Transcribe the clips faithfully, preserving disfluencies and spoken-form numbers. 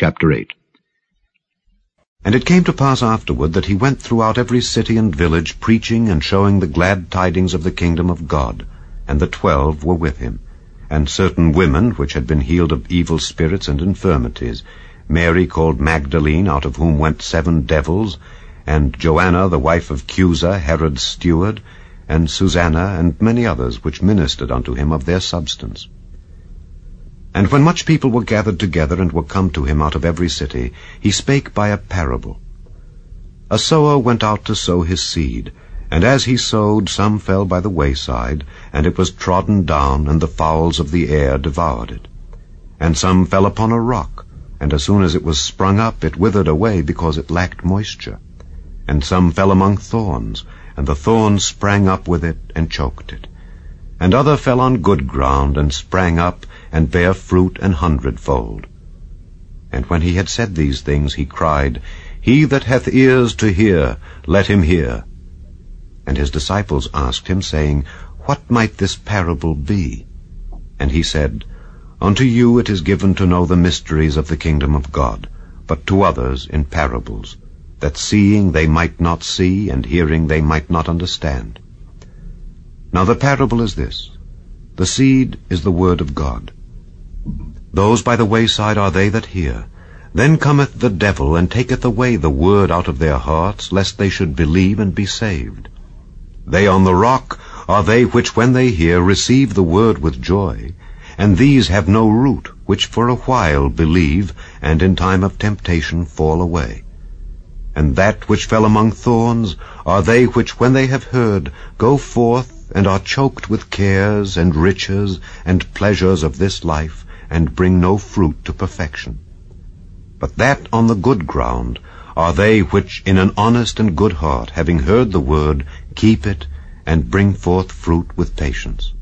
Chapter eight. And it came to pass afterward that he went throughout every city and village, preaching and showing the glad tidings of the kingdom of God. And the twelve were with him, and certain women which had been healed of evil spirits and infirmities, Mary called Magdalene, out of whom went seven devils, and Joanna the wife of Chuza, Herod's steward, and Susanna, and many others, which ministered unto him of their substance. And when much people were gathered together, and were come to him out of every city, he spake by a parable. A sower went out to sow his seed, and as he sowed, some fell by the wayside, and it was trodden down, and the fowls of the air devoured it. And some fell upon a rock, and as soon as it was sprung up, it withered away, because it lacked moisture. And some fell among thorns, and the thorns sprang up with it, and choked it. And other fell on good ground, and sprang up, and bare fruit an hundredfold. And when he had said these things, he cried, He that hath ears to hear, let him hear. And his disciples asked him, saying, What might this parable be? And he said, Unto you it is given to know the mysteries of the kingdom of God, but to others in parables, that seeing they might not see, and hearing they might not understand. Now the parable is this. The seed is the word of God. Those by the wayside are they that hear. Then cometh the devil, and taketh away the word out of their hearts, lest they should believe and be saved. They on the rock are they which, when they hear, receive the word with joy. And these have no root, which for a while believe, and in time of temptation fall away. And that which fell among thorns are they which, when they have heard, go forth, and are choked with cares, and riches, and pleasures of this life, and bring no fruit to perfection. But that on the good ground are they which in an honest and good heart, having heard the word, keep it, and bring forth fruit with patience.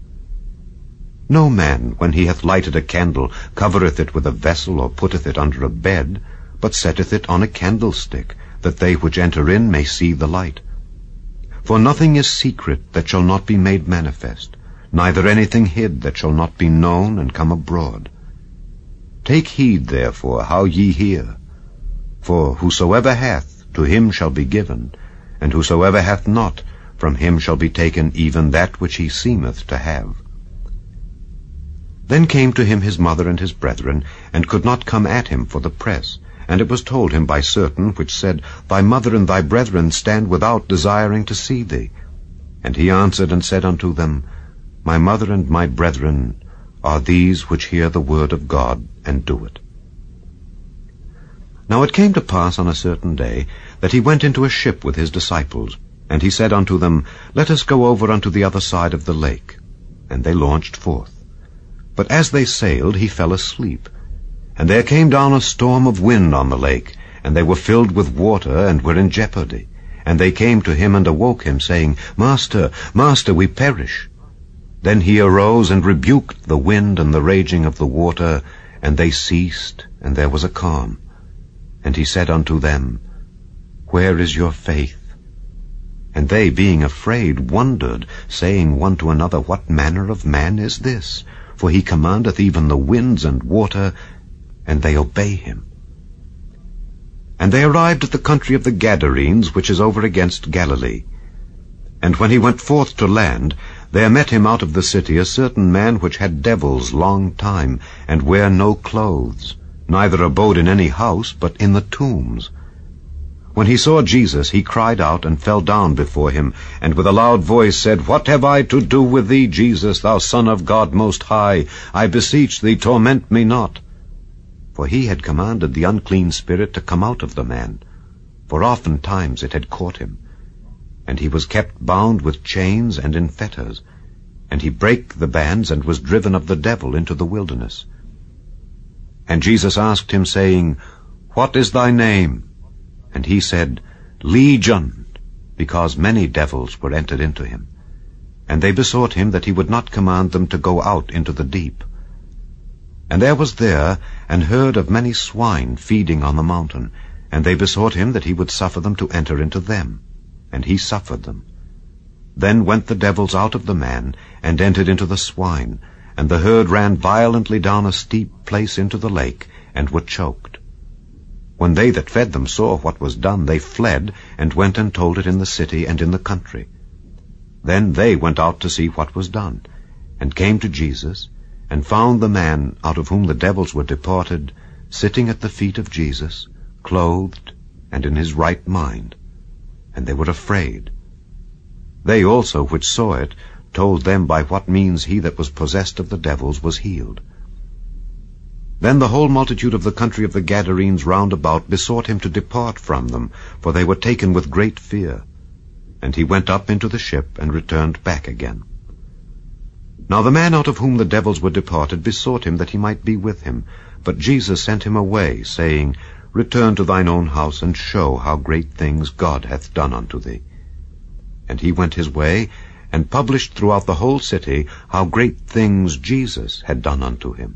No man, when he hath lighted a candle, covereth it with a vessel, or putteth it under a bed, but setteth it on a candlestick, that they which enter in may see the light. For nothing is secret that shall not be made manifest, neither anything hid that shall not be known and come abroad. Take heed, therefore, how ye hear. For whosoever hath, to him shall be given, and whosoever hath not, from him shall be taken even that which he seemeth to have. Then came to him his mother and his brethren, and could not come at him for the press. And it was told him by certain which said, Thy mother and thy brethren stand without, desiring to see thee. And he answered and said unto them, My mother and my brethren are these which hear the word of God, and do it. Now it came to pass on a certain day, that he went into a ship with his disciples. And he said unto them, Let us go over unto the other side of the lake. And they launched forth. But as they sailed, he fell asleep. And there came down a storm of wind on the lake, and they were filled with water, and were in jeopardy. And they came to him and awoke him, saying, Master, Master, we perish. Then he arose and rebuked the wind and the raging of the water, and they ceased, and there was a calm. And he said unto them, Where is your faith? And they, being afraid, wondered, saying one to another, What manner of man is this? For he commandeth even the winds and water, and they obey him. And they arrived at the country of the Gadarenes, which is over against Galilee. And when he went forth to land, there met him out of the city a certain man which had devils long time, and wear no clothes, neither abode in any house, but in the tombs. When he saw Jesus, he cried out, and fell down before him, and with a loud voice said, What have I to do with thee, Jesus, thou Son of God most high? I beseech thee, torment me not. For he had commanded the unclean spirit to come out of the man, for oftentimes it had caught him. And he was kept bound with chains and in fetters, and he brake the bands, and was driven of the devil into the wilderness. And Jesus asked him, saying, What is thy name? And he said, Legion, because many devils were entered into him. And they besought him that he would not command them to go out into the deep. And there was there an herd of many swine feeding on the mountain, and they besought him that he would suffer them to enter into them. And he suffered them. Then went the devils out of the man, and entered into the swine, and the herd ran violently down a steep place into the lake, and were choked. When they that fed them saw what was done, they fled, and went and told it in the city and in the country. Then they went out to see what was done, and came to Jesus, and found the man out of whom the devils were departed, sitting at the feet of Jesus, clothed, and in his right mind. And they were afraid. They also which saw it told them by what means he that was possessed of the devils was healed. Then the whole multitude of the country of the Gadarenes round about besought him to depart from them, for they were taken with great fear. And he went up into the ship, and returned back again. Now the man out of whom the devils were departed besought him that he might be with him. But Jesus sent him away, saying, Return to thine own house, and show how great things God hath done unto thee. And he went his way, and published throughout the whole city how great things Jesus had done unto him.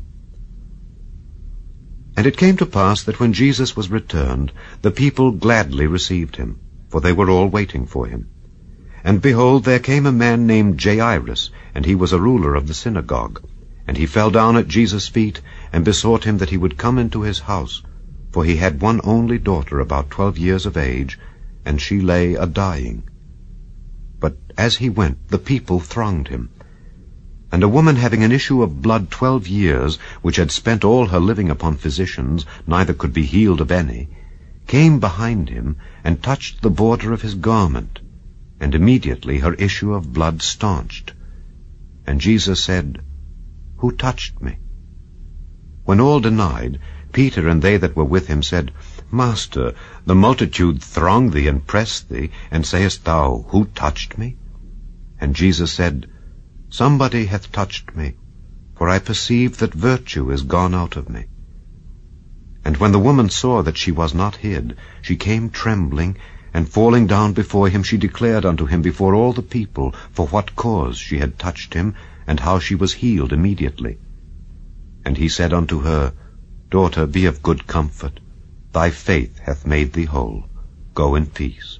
And it came to pass that when Jesus was returned, the people gladly received him, for they were all waiting for him. And behold, there came a man named Jairus, and he was a ruler of the synagogue. And he fell down at Jesus' feet, and besought him that he would come into his house, for he had one only daughter about twelve years of age, and she lay a-dying. But as he went, the people thronged him. And a woman having an issue of blood twelve years, which had spent all her living upon physicians, neither could be healed of any, came behind him, and touched the border of his garment, and immediately her issue of blood staunched. And Jesus said, Who touched me? When all denied, Peter and they that were with him said, Master, the multitude throng thee and press thee, and sayest thou, Who touched me? And Jesus said, Somebody hath touched me, for I perceive that virtue is gone out of me. And when the woman saw that she was not hid, she came trembling, and falling down before him, she declared unto him before all the people for what cause she had touched him, and how she was healed immediately. And he said unto her, Daughter, be of good comfort. Thy faith hath made thee whole. Go in peace.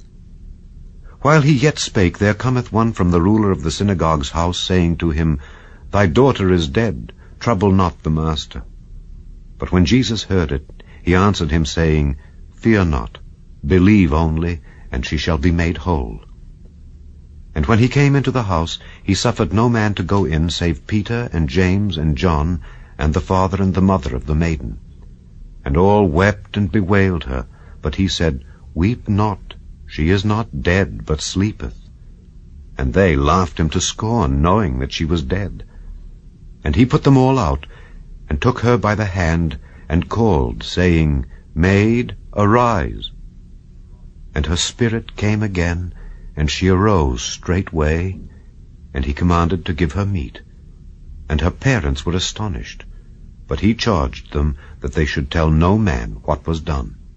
While he yet spake, there cometh one from the ruler of the synagogue's house, saying to him, Thy daughter is dead, trouble not the master. But when Jesus heard it, he answered him, saying, Fear not, believe only, and she shall be made whole. And when he came into the house, he suffered no man to go in, save Peter and James and John, and the father and the mother of the maiden. And all wept and bewailed her, but he said, Weep not. She is not dead, but sleepeth. And they laughed him to scorn, knowing that she was dead. And he put them all out, and took her by the hand, and called, saying, Maid, arise. And her spirit came again, and she arose straightway, and he commanded to give her meat. And her parents were astonished, but he charged them that they should tell no man what was done.